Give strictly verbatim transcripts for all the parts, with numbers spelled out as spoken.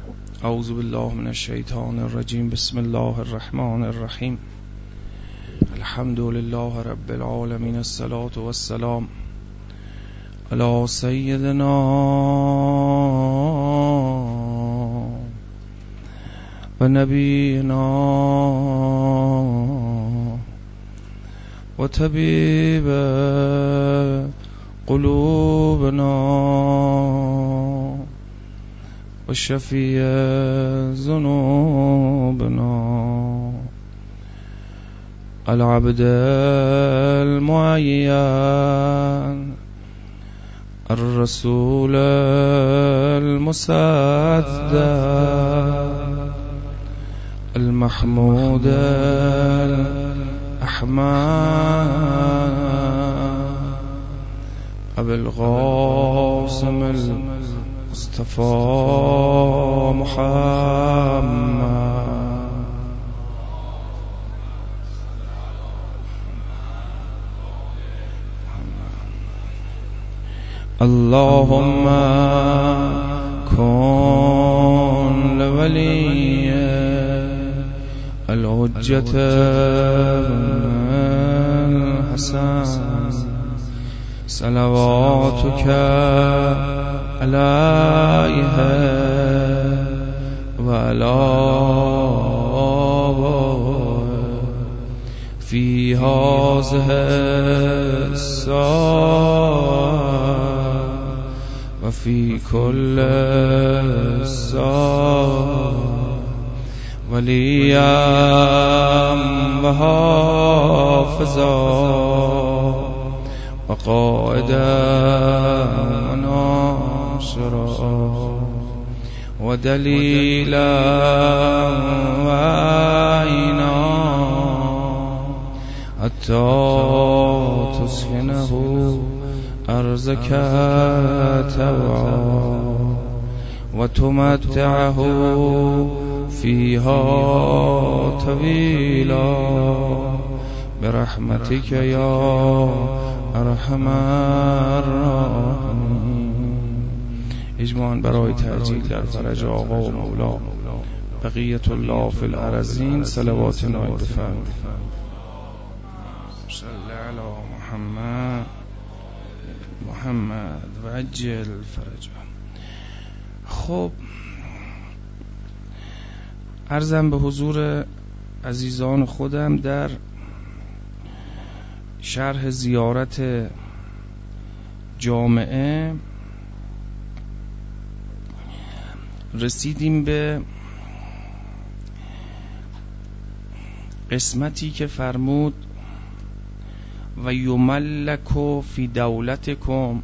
اعوذ بالله من الشیطان الرجیم. بسم الله الرحمن الرحیم. الحمد لله رب العالمین. الصلاة والسلام علی سیدنا و نبینا و طبیب قلوبنا و شفیع ذنوبنا العبد المعین الرسول المصدق المحمود الأحمد أبي القاسم المصطفى محمد. اللهم كن لولي الحجة الحسن صلواتك عليه وعلى في هذه الساعة وفي كل ساعة وليا وحافظا وقائدا وناصرا ودليلا وعينا حتى تسكنه أرزك تبعا وتمتعه فيها طويلا برحمتك يا ارحم الراحمین. اجماعاً برای تعجیل در فرج آقا و مولا بقیت الله فی الارضین صلوات نایب بفرمایید. صلی علی محمد محمد و عجل فرج. خب عرضم به حضور عزیزان خودم در شرح زیارت جامعه رسیدیم به قسمتی که فرمود و یملک فی دولتکم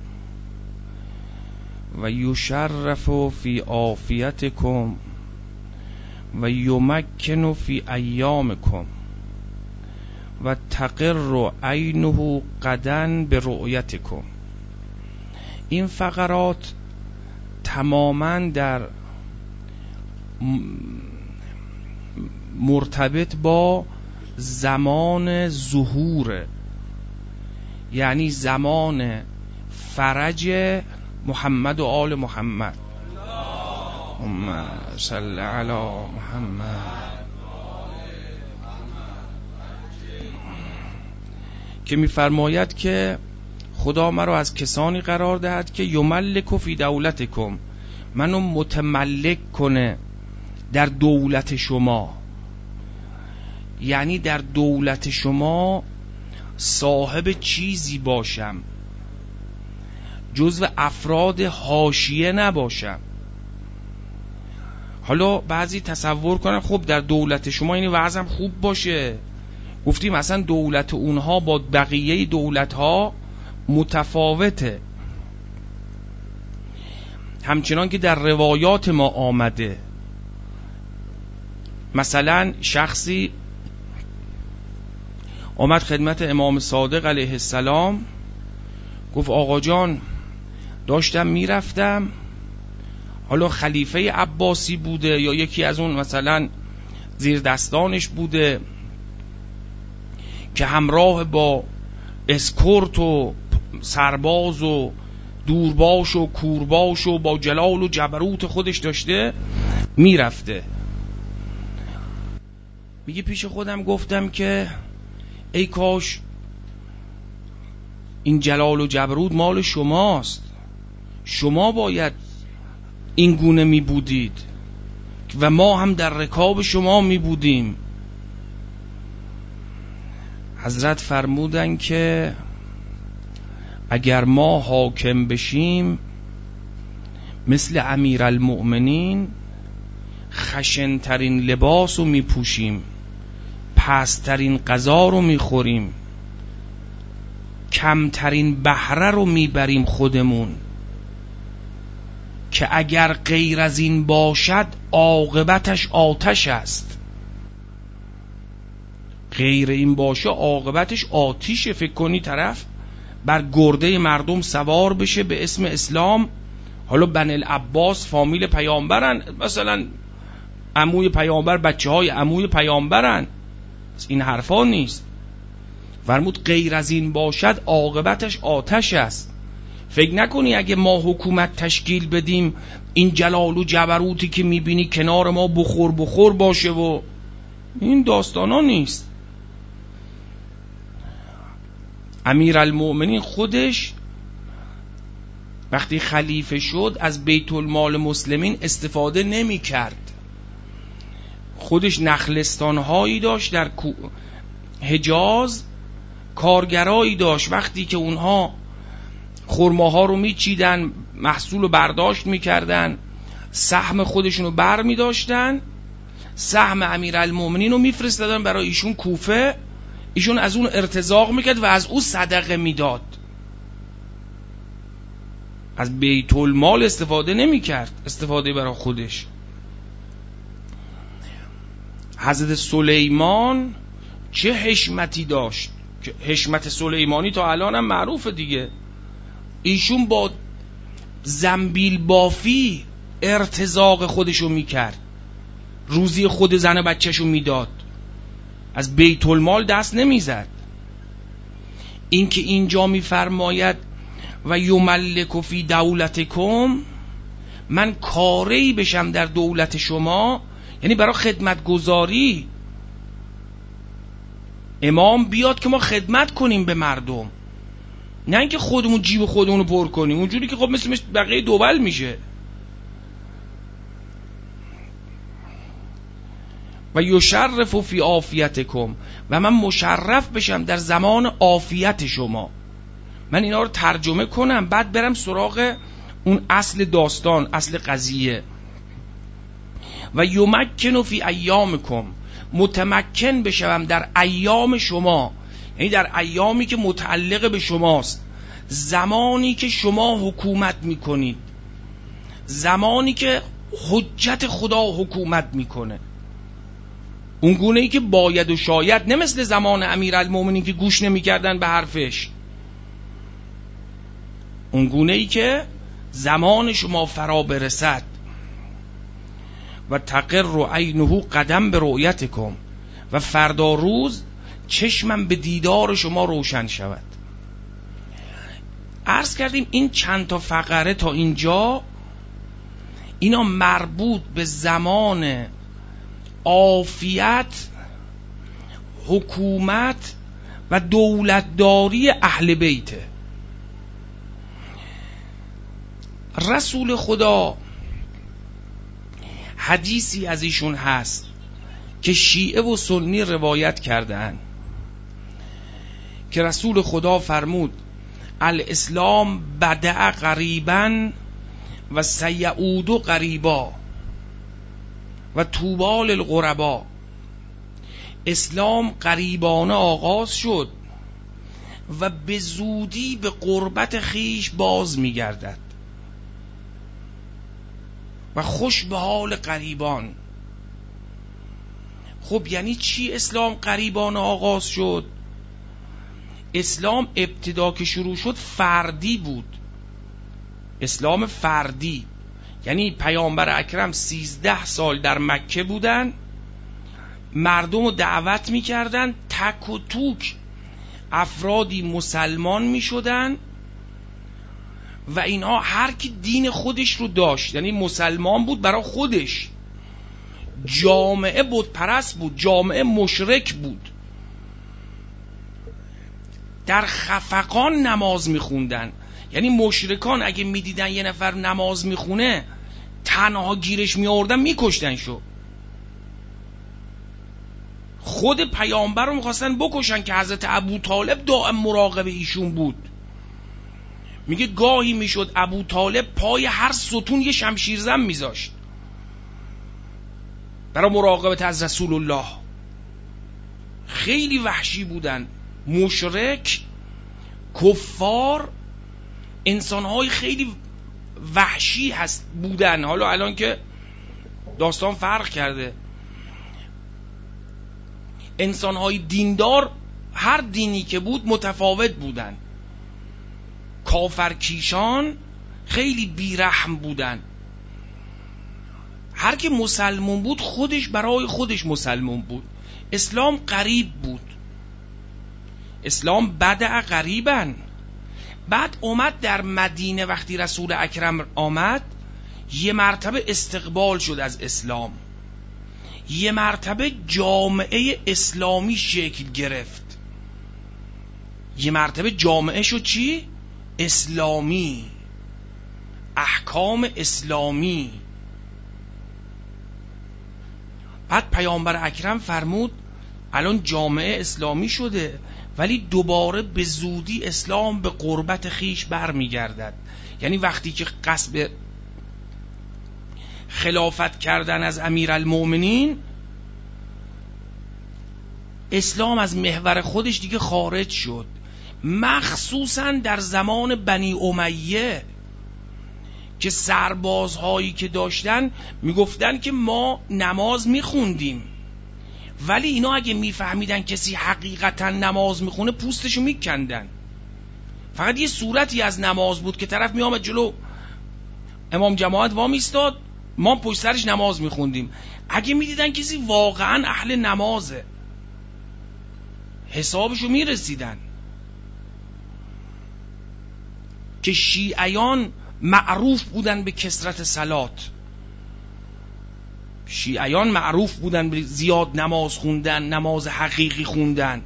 و یشرف فی عافیتکم و یمکن فی ایامکم و تقر عینه غدا به رؤیتکم. این فقرات تماما در مرتبط با زمان ظهور، یعنی زمان فرج محمد و آل محمد. اللهم صل علی محمد. که می‌فرماید که خدا مرا از کسانی قرار دهد که یملک فی دولتکم، منو متملک کنه در دولت شما، یعنی در دولت شما صاحب چیزی باشم، جزو افراد حاشیه نباشم. حالا بعضی تصور کنن خب در دولت شما این وضعم خوب باشه. گفتیم اصلا دولت اونها با بقیه دولتها متفاوته، همچنان که در روایات ما آمده. مثلا شخصی آمد خدمت امام صادق علیه السلام، گفت آقا جان داشتم میرفتم، حالا خلیفه عباسی بوده یا یکی از اون مثلا زیر دستانش بوده که همراه با اسکورت و سرباز و دورباش و کورباش و با جلال و جبروت خودش داشته میرفته. میگه پیش خودم گفتم که ای کاش این جلال و جبروت مال شماست، شما باید این گونه می بودید و ما هم در رکاب شما می بودیم. حضرت فرمودن که اگر ما حاکم بشیم مثل امیرالمؤمنین خشنترین لباس رو می پوشیم، پسترین غذا رو می خوریم، کمترین بهره رو می بریم خودمون، که اگر غیر از این باشد عاقبتش آتش است. غیر این باشه عاقبتش آتیشه. فکر کنی طرف بر گرده مردم سوار بشه به اسم اسلام، حالا بنی العباس فامیل پیامبرن، مثلا عموی پیامبر بچه های عموی پیامبرن، این حرفا نیست. فرمود غیر از این باشد عاقبتش آتش است. فکر نکنی اگه ما حکومت تشکیل بدیم این جلال و جبروتی که میبینی کنار ما بخور بخور باشه و این داستانا نیست. امیرالمؤمنین خودش وقتی خلیفه شد از بیت المال مسلمین استفاده نمی کرد. خودش نخلستان هایی داشت در حجاز، کارگرایی داشت، وقتی که اونها خرماها رو میچیدن، محصول رو برداشت میکردن، سهم خودشون رو بر میداشتن، سهم امیرالمؤمنین رو میفرستادن برای ایشون کوفه، ایشون از اون ارتزاق میکرد و از اون صدقه میداد. از بیت المال استفاده نمیکرد، استفاده برای خودش. حضرت سلیمان چه حشمتی داشت، حشمت سلیمانی تا الان هم معروفه دیگه. ایشون با زنبیل بافی ارتزاق خودشو میکرد، روزی خود زن و بچهشو میداد، از بیت المال دست نمیزد. این که اینجا میفرماید و یملک فی دولتکم، من کاری بشم در دولت شما، یعنی برای خدمت گذاری. امام بیاد که ما خدمت کنیم به مردم، نه اینکه خودمون جیب خودمون رو پر کنیم، اونجوری که خب مثل بقیه دول میشه. و یشرف فی عافیتکم، و من مشرف بشم در زمان عافیت شما. من اینا رو ترجمه کنم بعد برم سراغ اون اصل داستان، اصل قضیه. و یمکن فی ایامکم، متمکن بشم در ایام شما، یعنی در ایامی که متعلق به شماست، زمانی که شما حکومت میکنید، زمانی که حجت خدا حکومت میکنه، اون گونه ای که باید و شاید، نه مثل زمان امیرالمؤمنین که گوش نمیکردن به حرفش، اون گونه ای که زمان شما فرا برسد. و تقر عینه قدم به رؤیتکم، و فردا روز چشمم به دیدار شما روشن شود. عرض کردیم این چند تا فقره تا اینجا اینا مربوط به زمان عافیت، حکومت و دولتداری اهل بیته. رسول خدا حدیثی از ایشون هست که شیعه و سنی روایت کردن که رسول خدا فرمود الاسلام بدأ قریبا و سیعود قریبا و طوبی للغربا. اسلام قریبانه آغاز شد و به زودی به قربت خیش باز می‌گردد و خوش به حال قریبان. خب یعنی چی اسلام قریبانه آغاز شد؟ اسلام ابتدا که شروع شد فردی بود، اسلام فردی، یعنی پیامبر اکرم سیزده سال در مکه بودن، مردم رو دعوت میکردن، تک و توک افرادی مسلمان میشدن و اینها هر کی دین خودش رو داشت، یعنی مسلمان بود برای خودش، جامعه بت پرست بود، جامعه مشرک بود، در خفقان نماز میخوندن. یعنی مشرکان اگه میدیدن یه نفر نماز میخونه تنها گیرش میآوردن میکشتن شو. خود پیامبر رو میخواستن بکشن که حضرت ابو طالب دائم مراقب ایشون بود. میگه گاهی میشد ابو طالب پای هر ستون یه شمشیرزن میذاشت برای مراقبت از رسول الله. خیلی وحشی بودن، مشرک، کفار، انسانهای خیلی وحشی هست بودن. حالا الان که داستان فرق کرده، انسانهای دیندار هر دینی که بود متفاوت بودن. کافرکیشان خیلی بیرحم بودن. هر که مسلمون بود خودش برای خودش مسلمون بود. اسلام غریب بود، اسلام بدع غریبن. بعد اومد در مدینه، وقتی رسول اکرم آمد یه مرتبه استقبال شد از اسلام، یه مرتبه جامعه اسلامی شکل گرفت، یه مرتبه جامعه شد چی؟ اسلامی، احکام اسلامی. بعد پیامبر اکرم فرمود الان جامعه اسلامی شده، ولی دوباره به زودی اسلام به قربت خیش برمیگردد. یعنی وقتی که قصد خلافت کردن از امیرالمؤمنین، اسلام از محور خودش دیگه خارج شد، مخصوصا در زمان بنی امیه که سربازهایی که داشتن میگفتن که ما نماز میخوندیم، ولی اینا اگه میفهمیدن کسی حقیقتا نماز میخونه پوستشو میکندن. فقط یه صورتی از نماز بود که طرف میامد جلو امام جماعت وام ایستاد، ما پشت سرش نماز میخوندیم. اگه میدیدن کسی واقعا اهل نمازه حسابشو میرسیدن. که شیعیان معروف بودن به کثرت صلات، شیعیان معروف بودن به زیاد نماز خوندن، نماز حقیقی خوندن.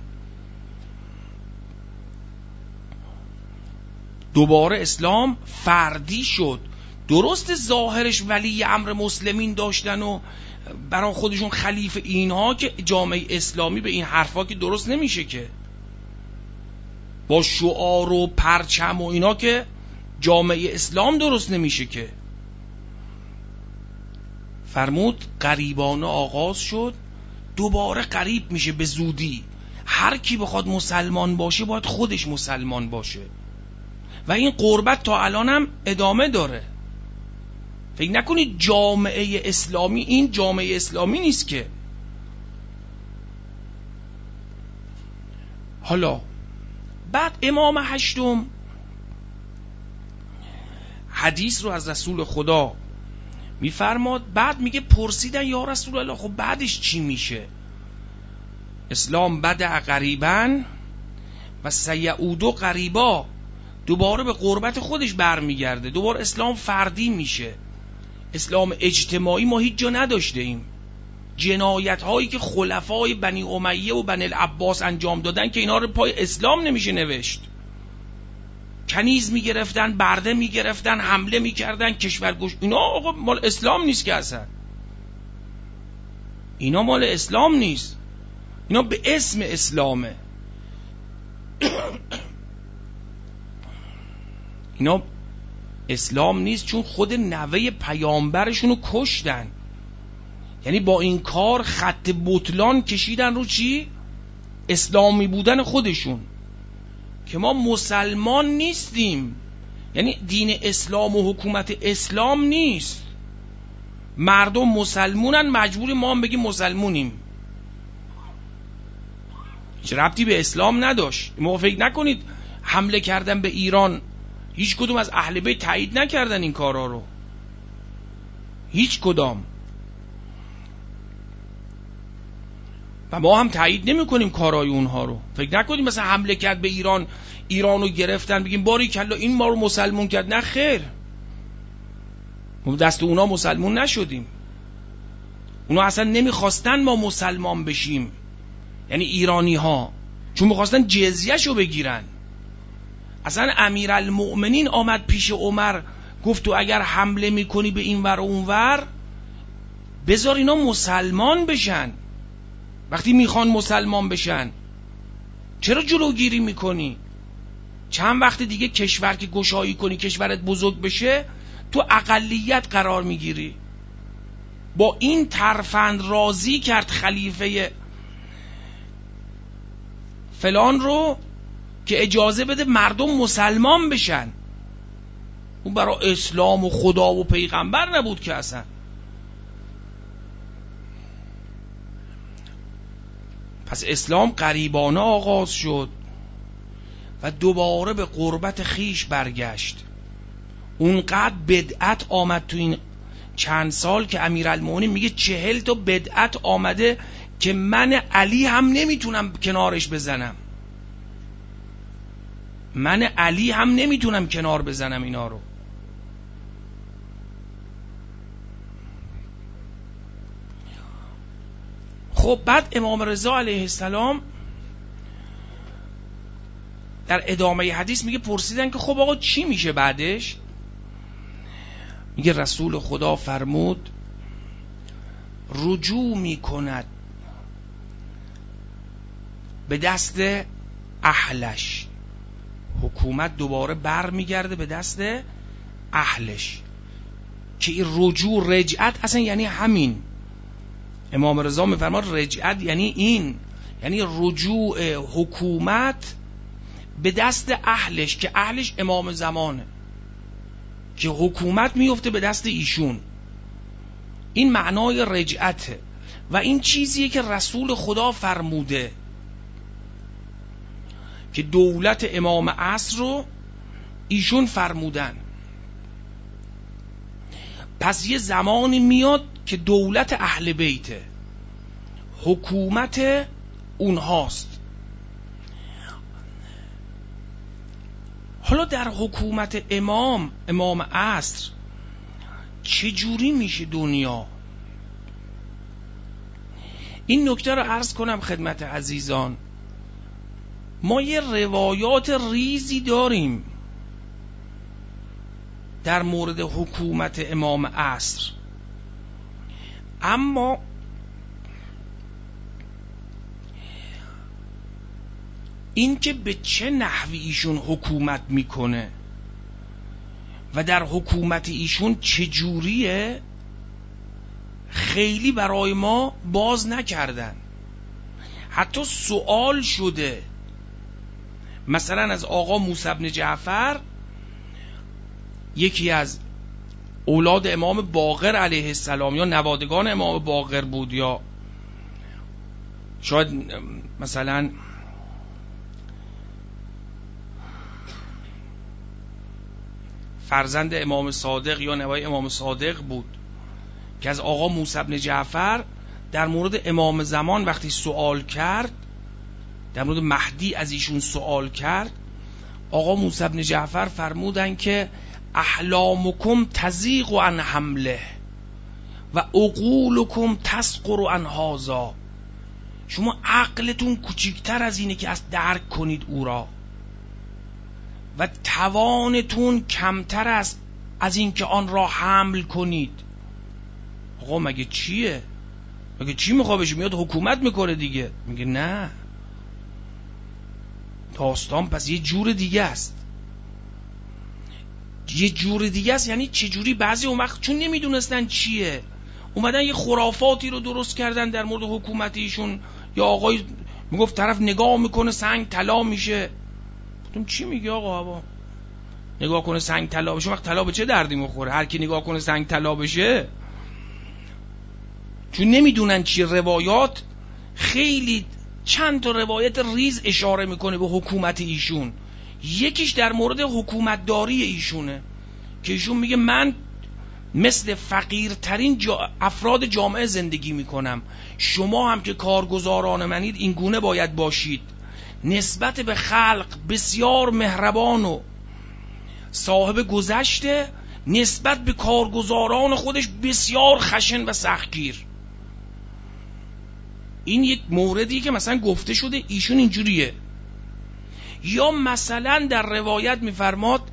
دوباره اسلام فردی شد. درست ظاهرش ولی امر مسلمین داشتن و برای خودشون خلیفه، اینها که جامعه اسلامی به این حرفا که درست نمیشه، که با شعار و پرچم و اینا که جامعه اسلام درست نمیشه. که فرمود غریبانه آغاز شد، دوباره غریب میشه به زودی. هر کی بخواد مسلمان باشه باید خودش مسلمان باشه و این قربت تا الان هم ادامه داره. فکر نکنید جامعه اسلامی این جامعه اسلامی نیست که. حالا بعد امام هشتم حدیث رو از رسول خدا میفرماد، بعد میگه پرسیدن یا رسول الله خب بعدش چی میشه؟ اسلام بدع غریبا و سیعودو غریبا، دوباره به قربت خودش برمیگرده، دوباره اسلام فردی میشه. اسلام اجتماعی ما هیچ جا نداشته ایم. جنایت هایی که خلفای بنی امیه و بنی العباس انجام دادن که اینا رو پای اسلام نمیشه نوشت. کنیز میگرفتن، برده میگرفتن، حمله میکردن، کشورگوش، اینا آقا مال اسلام نیست که اصلا. اینا مال اسلام نیست، اینا به اسم اسلامه. اینا اسلام نیست، چون خود نوه پیامبرشون رو کشتن. یعنی با این کار خط بطلان کشیدن رو چی؟ اسلامی بودن خودشون، که ما مسلمان نیستیم. یعنی دین اسلام و حکومت اسلام نیست. مردم مسلمونن، مجبوری ما هم بگیم مسلمونیم. هیچ ربطی به اسلام نداشت. ما فکر نکنید حمله کردن به ایران، هیچ کدوم از اهل بیت تایید نکردن این کارا رو، هیچ کدام. و ما هم تایید نمی کنیم کارهای اونها رو. فکر نکنیم مثلا حمله کرد به ایران، ایرانو گرفتن بگیم باری کلا این ما رو مسلمون کرد. نه خیر، ما دست اونا مسلمون نشدیم. اونا اصلا نمیخواستن ما مسلمان بشیم، یعنی ایرانی ها، چون میخواستن جزیه شو بگیرن. اصلا امیرالمؤمنین آمد پیش عمر گفت تو اگر حمله میکنی به این ور و اون ور بذار اینا مسلمان بشن. وقتی میخوان مسلمان بشن چرا جلوگیری میکنی؟ چند وقت دیگه کشور که گشایی کنی، کشورت بزرگ بشه، تو اقلیت قرار میگیری. با این ترفند راضی کرد خلیفه فلان رو که اجازه بده مردم مسلمان بشن. اون برای اسلام و خدا و پیغمبر نبود که اصلا. پس اسلام غریبانه آغاز شد و دوباره به قربت خیش برگشت. اونقدر بدعت آمد تو این چند سال که امیرالمومنین میگه چهل تا بدعت آمده که من علی هم نمیتونم کنارش بزنم. من علی هم نمیتونم کنار بزنم اینا رو. خب بعد امام رضا علیه السلام در ادامه حدیث میگه پرسیدن که خب آقا چی میشه بعدش؟ میگه رسول خدا فرمود رجوع میکند به دست اهلش. حکومت دوباره بر میگرده به دست اهلش. که این رجوع، رجعت اصلا یعنی همین. امام رضا میفرماد رجعت یعنی این، یعنی رجوع حکومت به دست اهلش، که اهلش امام زمانه، که حکومت میفته به دست ایشون. این معنای رجعته و این چیزیه که رسول خدا فرموده که دولت امام عصر رو ایشون فرمودن. پس یه زمانی میاد که دولت اهل بیته، حکومت اونهاست. حالا در حکومت امام امام عصر چجوری میشه دنیا؟ این نکته رو عرض کنم خدمت عزیزان. ما یه روایات ریزی داریم در مورد حکومت امام عصر، اما این که به چه نحوی ایشون حکومت میکنه و در حکومت ایشون چجوریه خیلی برای ما باز نکردن. حتی سوال شده مثلا از آقا موسی بن جعفر، یکی از اولاد امام باقر علیه السلام یا نوادگان امام باقر بود، یا شاید مثلا فرزند امام صادق یا نوای امام صادق بود، که از آقا موسی بن جعفر در مورد امام زمان وقتی سوال کرد، در مورد مهدی از ایشون سوال کرد، آقا موسی بن جعفر فرمودن که احلامکم تزیغ عن حمله و عقولکم تسقر عن هذا. شما عقلتون کوچکتر از اینه که از درک کنید او را، و توانتون کمتر است از این که آن را حمل کنید. آقا مگه چیه؟ مگه چی میخواه بشه؟ میاد حکومت میکنه دیگه. میگه نه، داستان پس یه جور دیگه است. یه جور دیگه است یعنی چه جوری؟ بعضی اون وقت چون نمیدونستن چیه اومدن یه خرافاتی رو درست کردن در مورد حکومت ایشون. یا آقای میگفت طرف نگاه میکنه سنگ طلا میشه. گفتم چی میگی آقا؟ آقا نگاه کنه سنگ طلا بشه، وقت طلا به چه دردی میخوره؟ هر کی نگاه کنه سنگ طلا بشه. چون نمیدونن چی. روایات خیلی چند تا روایت ریز اشاره میکنه به حکومت ایشون. یکیش در مورد حکومت داری ایشونه که ایشون میگه من مثل فقیرترین جا افراد جامعه زندگی میکنم. شما هم که کارگزاران منید این گونه باید باشید. نسبت به خلق بسیار مهربان و صاحب گذشته، نسبت به کارگزاران خودش بسیار خشن و سختگیر. این یک موردی که مثلا گفته شده ایشون اینجوریه. یا مثلا در روایت میفرماد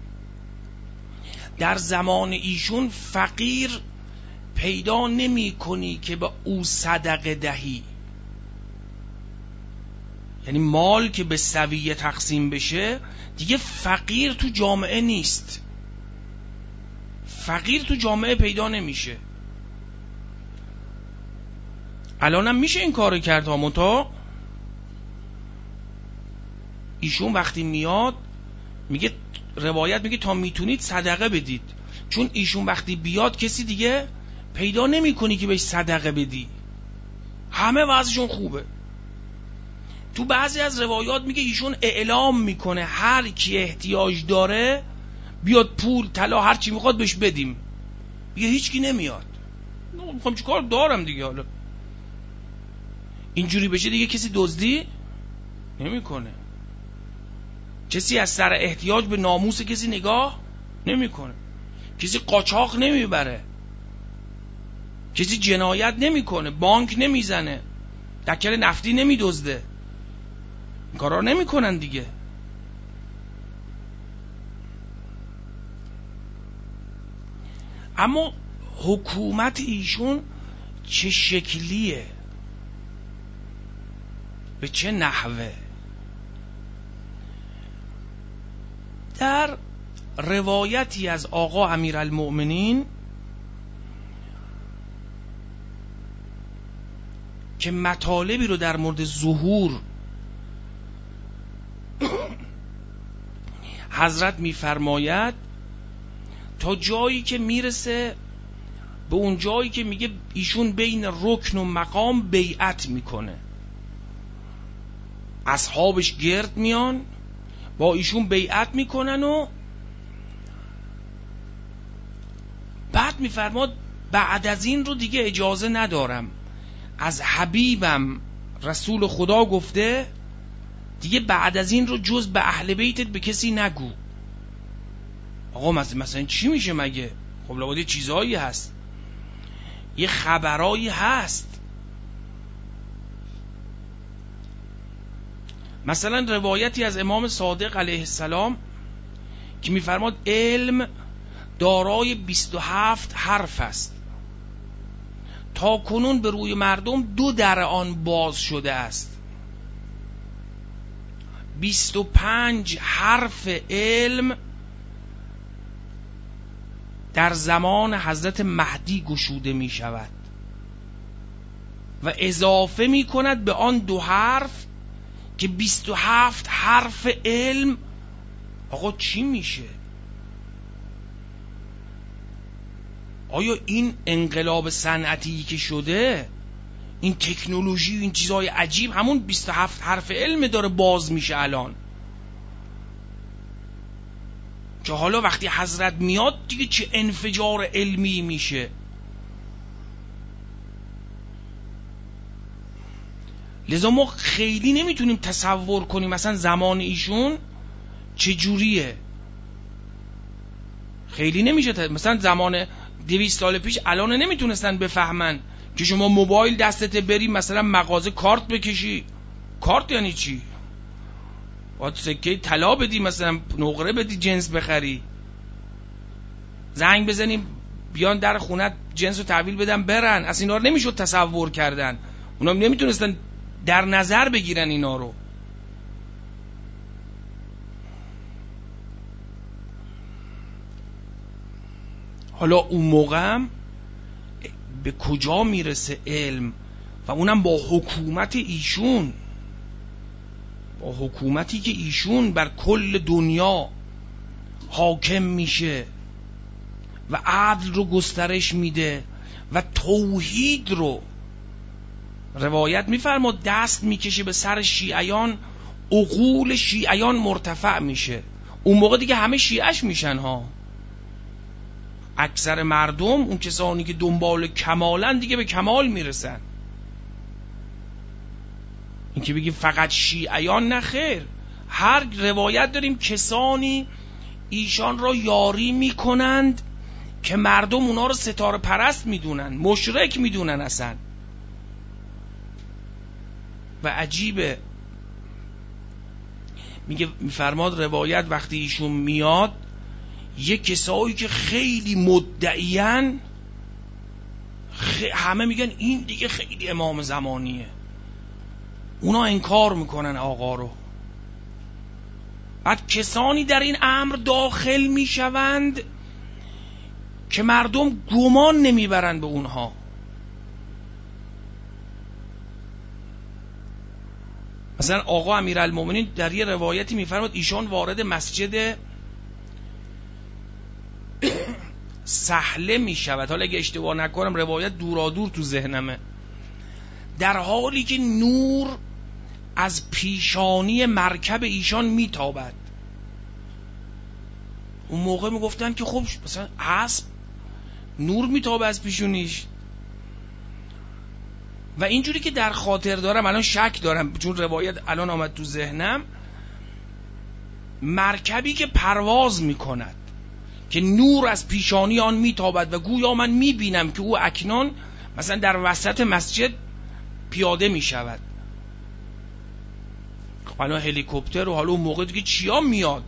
در زمان ایشون فقیر پیدا نمی کنی که به او صدقه دهی. یعنی مال که به سویه تقسیم بشه دیگه فقیر تو جامعه نیست، فقیر تو جامعه پیدا نمیشه. الانم میشه این کارو کرد ها، منتها ایشون وقتی میاد میگه، روایت میگه تا میتونید صدقه بدید، چون ایشون وقتی بیاد کسی دیگه پیدا نمی کنی که بهش صدقه بدی، همه وضعشون خوبه. تو بعضی از روایات میگه ایشون اعلام میکنه هر کی احتیاج داره بیاد، پول طلا هر چی میخواد بهش بدیم. میگه هیچ کی نمیاد، میخوام چیکار دارم دیگه. حالا اینجوری بشه دیگه کسی دزدی نمیکنه، کسی از سر احتیاج به ناموس کسی نگاه نمیکنه، کسی قاچاق نمیبره، کسی جنایت نمیکنه، بانک نمیزنه، دکل نفتی نمیدزده، این کارا نمیکنن دیگه. اما حکومت ایشون چه شکلیه، به چه نحوه؟ در روایتی از آقا امیرالمؤمنین که مطالبی رو در مورد ظهور حضرت میفرماید، تا جایی که میرسه به اون جایی که میگه ایشون بین رکن و مقام بیعت میکنه، اصحابش گرد میان با ایشون بیعت میکنن و بعد میفرماد بعد از این رو دیگه اجازه ندارم، از حبیبم رسول خدا گفته دیگه بعد از این رو جز به اهل بیتت به کسی نگو. آقا مثلا, مثلا چی میشه مگه؟ خب لابد یه چیزایی هست، یه خبرایی هست. مثلا روایتی از امام صادق علیه السلام که میفرماد علم دارای بیست و هفت حرف است، تا کنون به روی مردم دو در آن باز شده است. بیست و پنج حرف علم در زمان حضرت مهدی گشوده می شود و اضافه می کند به آن دو حرف که بیست و هفت حرف علم. آقا چی میشه؟ آیا این انقلاب صنعتی که شده، این تکنولوژی و این چیزهای عجیب، همون بیست و هفت حرف علم داره باز میشه الان، که حالا وقتی حضرت میاد دیگه چه انفجار علمی میشه. لذا ما خیلی نمیتونیم تصور کنیم مثلا زمان ایشون چجوریه، خیلی نمیشه. مثلا زمان دویست سال پیش الان نمیتونستن بفهمن که شما موبایل دستت بری مثلا مغازه کارت بکشی. کارت یعنی چی؟ باید سکه طلا بدی، مثلا نقره بدی جنس بخری، زنگ بزنیم بیان در خونت جنس رو تحویل بدن برن. از اینا رو نمیشد تصور کردن، اونا نمیتونستن در نظر بگیرن اینا رو. حالا اون موقع هم به کجا میرسه علم، و اونم با حکومت ایشون، با حکومتی که ایشون بر کل دنیا حاکم میشه و عدل رو گسترش میده و توحید رو، روایت میفرماد دست میکشه به سر شیعیان، عقول شیعیان مرتفع میشه. اون موقع دیگه همه شیعش میشن ها، اکثر مردم، اون کسانی که دنبال کمالن دیگه به کمال میرسن. این که بگیم فقط شیعیان، نه خیر، هر روایت داریم کسانی ایشان را یاری میکنند که مردم اونا رو ستاره پرست میدونن، مشرک میدونن اصلا. و عجیبه، میگه میفرماد روایت وقتی ایشون میاد، یه کسایی که خیلی مدعیان خ... همه میگن این دیگه خیلی امام زمانیه، اونا انکار میکنن آقا رو. بعد کسانی در این امر داخل میشوند که مردم گمان نمیبرن به اونها. مثلا آقا امیرالمومنین در یه روایتی میفرماد ایشان وارد مسجد سهله میشود، حالا اگه اشتباه نکنم روایت دورادور تو ذهنمه، در حالی که نور از پیشانی مرکب ایشان میتابد. اون موقع میگفتن که خب مثلا اسب نور میتابه از پیشونیش. و اینجوری که در خاطر دارم، الان شک دارم چون روایت الان آمد تو ذهنم، مرکبی که پرواز میکند که نور از پیشانی آن میتابد و گویا من میبینم که او اکنون مثلا در وسط مسجد پیاده میشود. حالا هلیکوپتر و حالا اون موقع دیگه چیا میاد،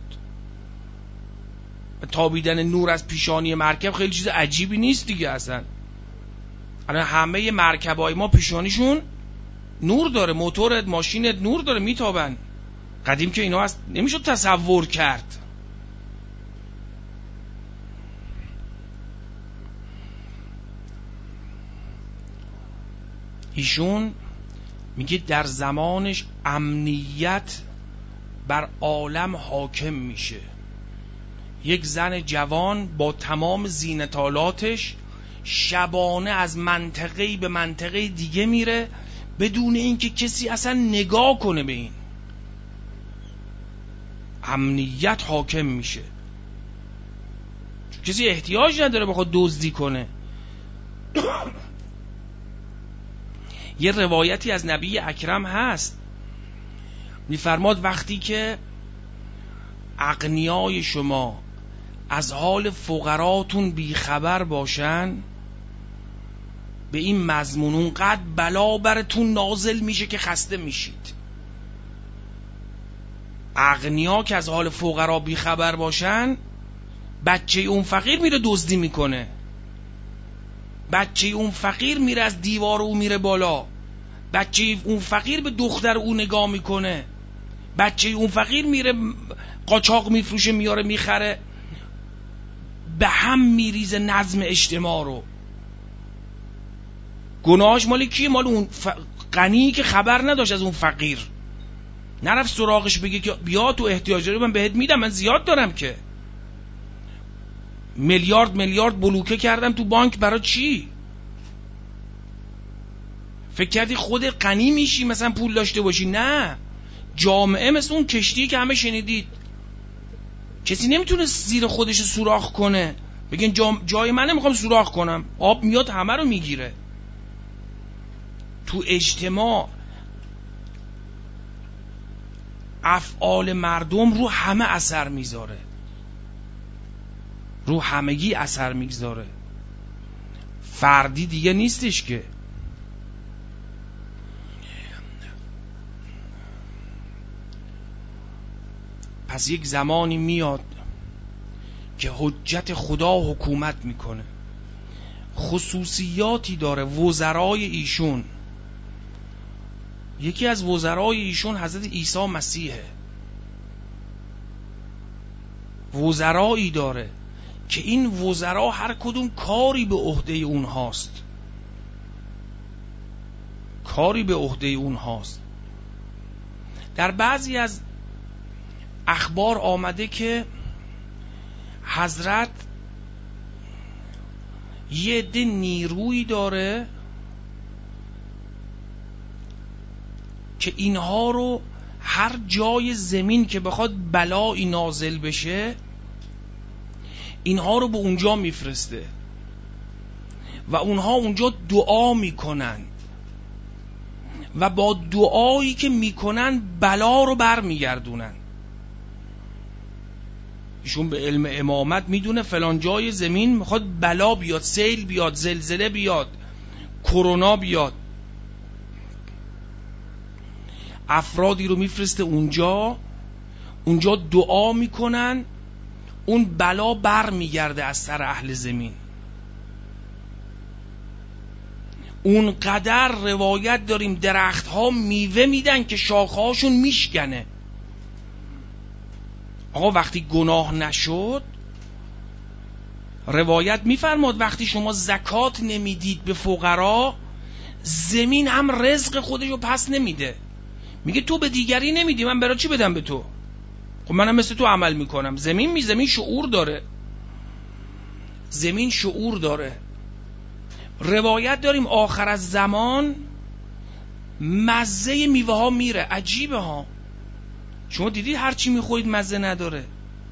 تابیدن نور از پیشانی مرکب خیلی چیز عجیبی نیست دیگه اصلا. الان همه مرکبای ما پیشانیشون نور داره، موتورت ماشینت نور داره، میتابن. قدیم که اینا هست نمیشد تصور کرد. ایشون میگه در زمانش امنیت بر عالم حاکم میشه. یک زن جوان با تمام زینتالاتش شبانه از منطقه‌ای به منطقه دیگه میره بدون اینکه کسی اصلا نگاه کنه به این. امنیت حاکم میشه، کسی احتیاج نداره بخواد دزدی کنه. یه روایتی از نبی اکرم هست، میفرماد وقتی که اغنیای شما از حال فقراتون بیخبر باشن، به این مضمون اونقدر بلا براتون نازل میشه که خسته میشید. اغنیا که از حال فقرا بیخبر باشن، بچه اون فقیر میره دزدی میکنه، بچه اون فقیر میره از دیوار او میره بالا، بچه اون فقیر به دختر او نگاه میکنه، بچه اون فقیر میره قاچاق میفروشه میاره میخره، به هم میریزه نظم اجتماع رو. گناهش مال کیه؟ مال اون ف... غنی که خبر نداشت از اون فقیر، نرفت سراغش بگه که بیا تو احتیاج داری من بهت میدم، من زیاد دارم که میلیارد میلیارد بلوکه کردم تو بانک برای چی؟ فکر کردی خود غنی میشی مثلا پول داشته باشی؟ نه، جامعه مثل اون کشتی که همه شنیدید، کسی نمیتونه زیر خودش سوراخ کنه، بگن جا... جای من نمیخوام سوراخ کنم، آب میاد همه رو میگیره. تو اجتماع افعال مردم رو همه اثر میذاره، رو همگی اثر میگذاره، فردی دیگه نیستش که. پس یک زمانی میاد که حجت خدا حکومت میکنه، خصوصیاتی داره وزرای ایشون. یکی از وزرای ایشون حضرت عیسی مسیحه. وزرایی داره که این وزرا هر کدوم کاری به عهده اونهاست، کاری به عهده اونهاست. در بعضی از اخبار آمده که حضرت یه عده نیرویی داره که اینها رو هر جای زمین که بخواد بلایی نازل بشه اینها رو به اونجا میفرسته و اونها اونجا دعا میکنن و با دعایی که میکنن بلا رو بر میگردونن. ایشون به علم امامت میدونه فلان جای زمین میخواد بلا بیاد، سیل بیاد، زلزله بیاد، کرونا بیاد. افرادی رو میفرسته اونجا، اونجا دعا میکنن، اون بلا بر میگرده از سر اهل زمین. اونقدر روایت داریم درخت ها میوه میدن که شاخه هاشون میشکنه. آقا وقتی گناه نشد، روایت میفرماد وقتی شما زکات نمیدید به فقرا، زمین هم رزق خودشو پس نمیده. میگه تو به دیگری نمیدی، من برای چی بدم به تو؟ خب منم مثل تو عمل میکنم. زمین می زمین شعور داره، زمین شعور داره. روایت داریم آخر از زمان مزه میوه ها میره. عجیبه ها، شما دیدید هر چی میخورید مزه نداره؟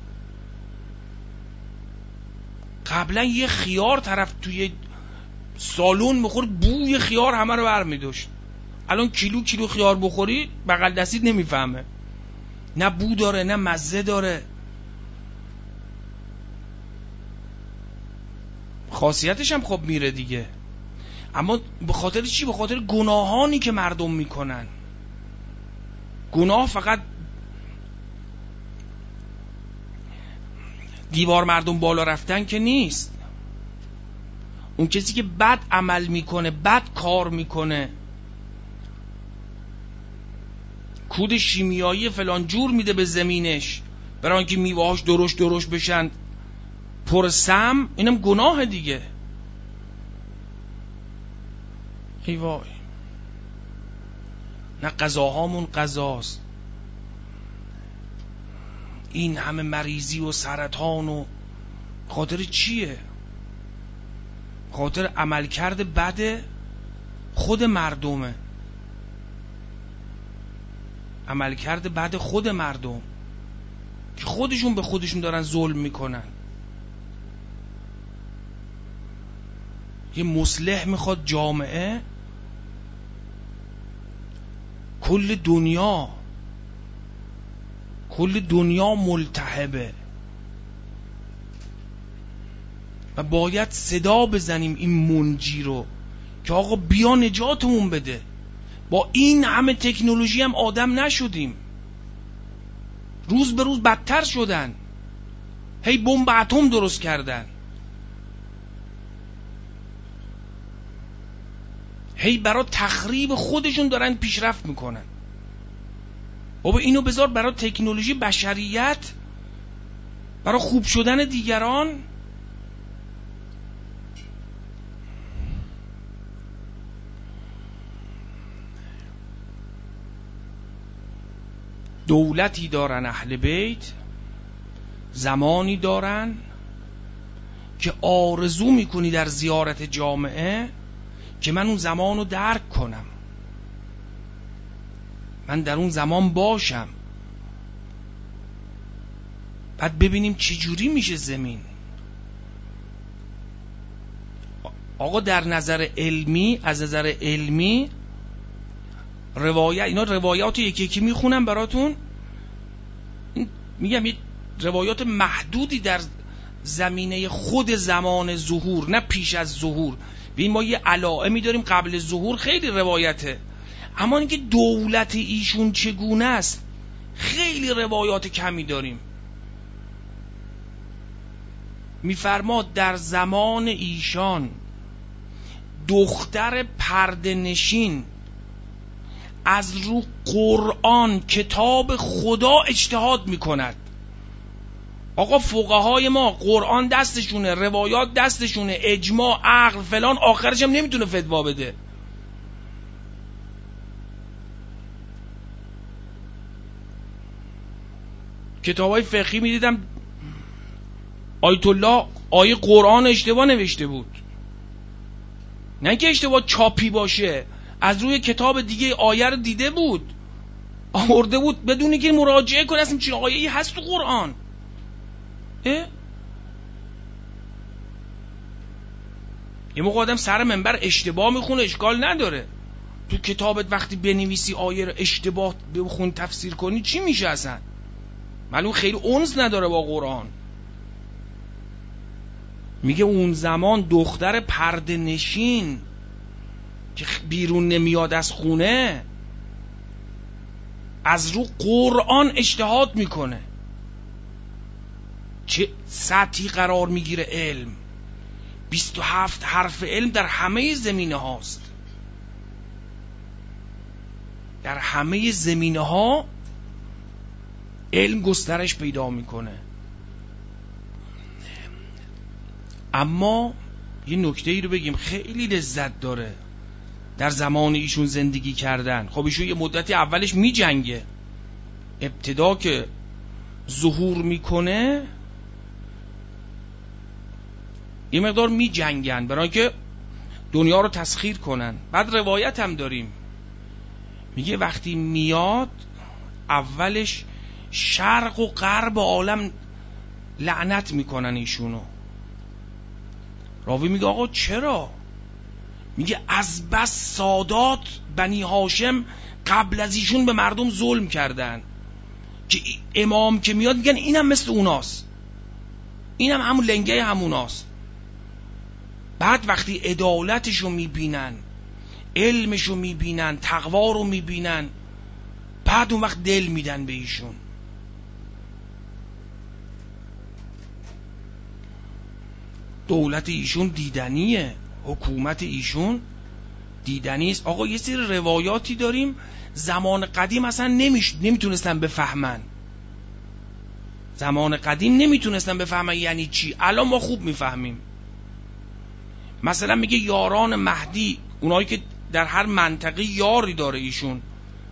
قبلا یه خیار طرف توی سالن میخورد، بوی خیار همه رو برمیداشت. الان کیلو کیلو خیار بخورید بغل دستید نمیفهمه، نه بو داره نه مزه داره. خاصیتش هم خب میره دیگه. اما به خاطر چی؟ به خاطر گناهانی که مردم میکنن. گناه فقط دیوار مردم بالا رفتن که نیست. اون کسی که بد عمل میکنه، بد کار میکنه، کود شیمیایی فلان جور میده به زمینش برای اینکه میوهاش درشت درشت بشن پر سم، اینم گناه دیگه. ای وای، نه قضاهامون قضاست. این همه مریضی و سرطان و خاطر چیه؟ خاطر عملکرد بد خود مردمه، عملکرد بد خود مردم که خودشون به خودشون دارن ظلم میکنن. یه مصلح میخواد جامعه، کل دنیا کل دنیا ملتهبه و باید صدا بزنیم این منجی رو که آقا بیا نجاتمون بده. با این همه تکنولوژی هم آدم نشدیم، روز به روز بدتر شدن، هی بمب اتم درست کردن، هی برای تخریب خودشون دارن پیشرفت میکنن. بابا اینو بذار برای تکنولوژی بشریت، برای خوب شدن دیگران. دولتی دارن اهل بیت، زمانی دارن که آرزو میکنی در زیارت جامعه که من اون زمانو درک کنم، من در اون زمان باشم، بعد ببینیم چی جوری میشه زمین. آقا در نظر علمی، از نظر علمی روایت، اینا روایات یکی یکی میخونم براتون، میگم یه روایات محدودی در زمینه خود زمان ظهور، نه پیش از ظهور. ببین ما یه علائمی داریم قبل ظهور، خیلی روایته، اما اینکه دولت ایشون چگونه است خیلی روایات کمی داریم. میفرماد در زمان ایشان دختر پرده نشین از رو قرآن کتاب خدا اجتهاد میکند. آقا فقهای ما قرآن دستشونه، روایات دستشونه، اجماع، عقل، فلان، آخرش هم نمیتونه فتوا بده. کتابای فقهی میدیدم آیت الله آیه قرآن اشتباه نوشته بود، نه که اشتباه چاپی باشه، از روی کتاب دیگه آیه رو دیده بود آورده بود بدون که مراجعه کنه اصلا چی آیه هست تو قرآن. اه؟ یه موقع آدم سر منبر اشتباه میخونه، اشکال نداره. تو کتابت وقتی بنویسی آیه رو اشتباه بخون تفسیر کنی چی میشه اصلا؟ معلوم خیلی اونس نداره با قرآن. میگه اون زمان دختر پرده نشین که بیرون نمیاد از خونه از رو قرآن اجتهاد میکنه. چه سطحی قرار میگیره علم. بیست و هفت حرف علم در همه زمینه هاست، در همه زمینه ها علم گسترش پیدا میکنه. اما یه نکته ای رو بگیم خیلی لذت داره در زمان ایشون زندگی کردن. خب ایشون یه مدتی اولش می جنگه، ابتدا که ظهور میکنه یه مقدار می جنگن برای که دنیا رو تسخیر کنن. بعد روایت هم داریم میگه وقتی میاد اولش شرق و غرب عالم لعنت میکنن ایشونو. راوی میگه آقا چرا؟ میگه از بس سادات بنی هاشم قبل از ایشون به مردم ظلم کردن که امام که میاد میگن اینم مثل اوناست، اینم همون لنگه هموناست. بعد وقتی عدالتشو میبینن، علمشو میبینن، تقوا رو میبینن، بعد اون وقت دل میدن به ایشون. دولت ایشون دیدنیه، حکومت ایشون دیدنی است. آقا یه سری روایاتی داریم زمان قدیم اصلا نمیش نمیتونستن بفهمن. زمان قدیم نمیتونستن بفهمن یعنی چی. الان ما خوب میفهمیم. مثلا میگه یاران مهدی، اونایی که در هر منطقه یاری داره ایشون،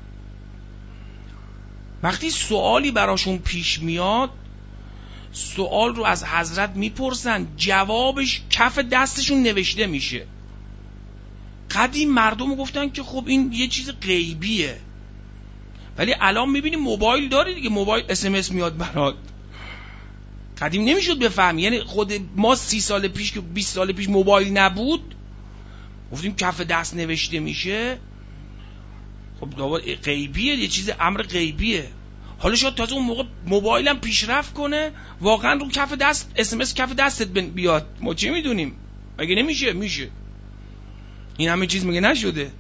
وقتی سوالی براشون پیش میاد سوال رو از حضرت میپرسن، جوابش کف دستشون نوشته میشه. قدیم مردم گفتن که خب این یه چیز غیبیه، ولی الان میبینیم موبایل داری دیگه، موبایل اس ام اس میاد برات. قدیم نمیشد بفهمی. یعنی خود ما سی سال پیش که بیست سال پیش موبایل نبود گفتیم کف دست نوشته میشه، خب غیبیه، یه چیز امر غیبیه. حالا شاید تازه اون موقع موبایلم پیشرفت کنه واقعا رو کف دست اس ام اس کف دستت بیاد، ما چه میدونیم؟ مگه نمیشه؟ میشه. این همه چیز میگه نشده.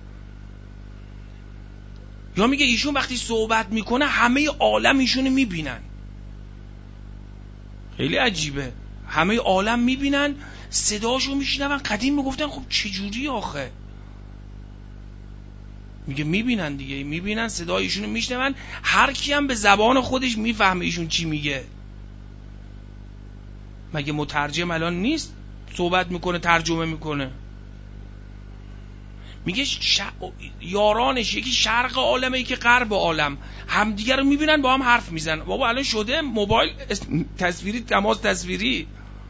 یا میگه ایشون وقتی صحبت میکنه همه عالم ایشونو میبینن. خیلی عجیبه، همه عالم میبینن، صداشو میشنون. قدیم میگفتن خب چجوری آخه؟ میگه میبینن دیگه، میبینن، صدای ایشونو میشنون. هر کی هم به زبان خودش میفهمه ایشون چی میگه. مگه مترجم الان نیست صحبت میکنه ترجمه میکنه؟ میگه ش... یارانش یکی شرق عالمه یکی غرب عالم همدیگه رو میبینن با هم حرف میزنن. بابا الان شده موبایل تصویری، تماس تصویری.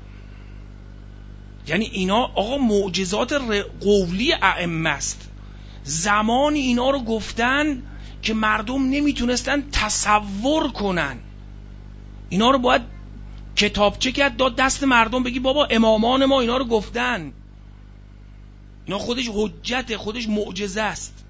یعنی اینا آقا معجزات قولی ائمه است. زمانی اینا رو گفتن که مردم نمیتونستن تصور کنن. اینا رو باید کتابچه کرد داد دست مردم، بگی بابا امامان ما اینا رو گفتن. اینا خودش حجته، خودش معجزه است.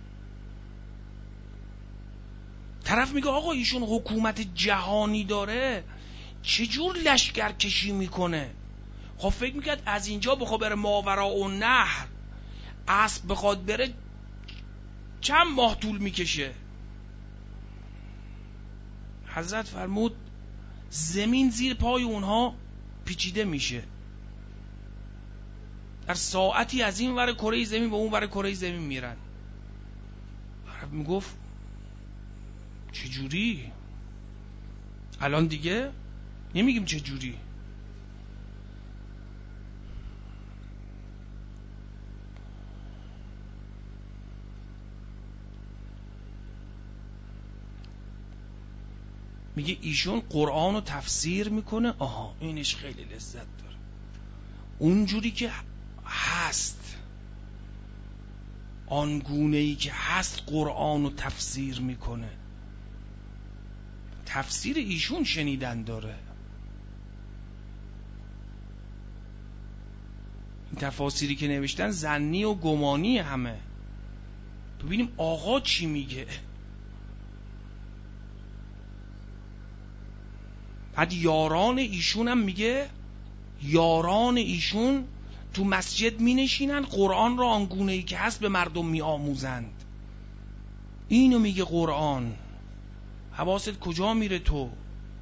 طرف میگه آقا ایشون حکومت جهانی داره، چجور لشکر کشی میکنه؟ خب فکر میکرد از اینجا بخواد بره ماوراء النهر، اسب بخواد بره چند ماه طول میکشه. حضرت فرمود زمین زیر پای اونها پیچیده میشه. در ساعتی از این ور کره زمین به اون ور کره زمین میرن. طرف میگفت چجوری؟ الان دیگه نمیگیم چجوری. میگه ایشون قرآن رو تفسیر میکنه. آها اینش خیلی لذت داره. اونجوری که هست، آنگونه‌ای که هست قرآن رو تفسیر میکنه. تفسیر ایشون شنیدن داره. این تفاسیری که نوشتن ظنی و گمانی همه. ببینیم آقا چی میگه. بعد یاران ایشون هم میگه یاران ایشون تو مسجد می نشینن قرآن را آنگونه ای که هست به مردم می آموزند. اینو میگه قرآن. حواست کجا میره تو؟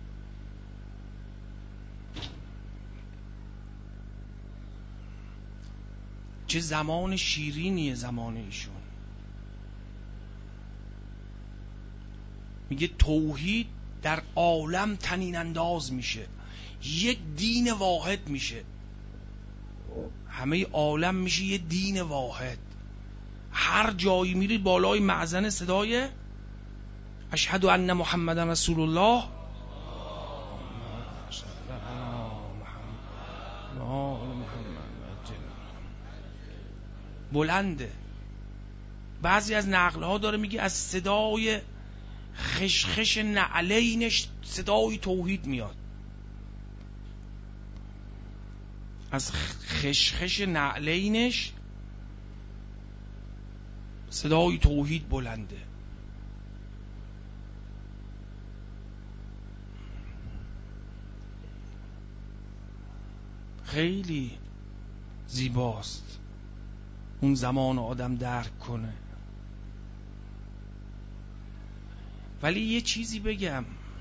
چه زمان شیرینیه زمان ایشون. میگه توحید در عالم طنین انداز میشه، یک دین واحد میشه، همه عالم میشه یه دین واحد. هر جایی میری بالای معزن صدای اشهد ان محمد رسول الله بلنده. بعضی از نقلها داره میگه از صدای خشخش نعلینش صدای توحید میاد، از خشخش نعلینش صدای توحید بلنده. خیلی زیباست اون زمان آدم درک کنه. ولی یه چیزی بگم،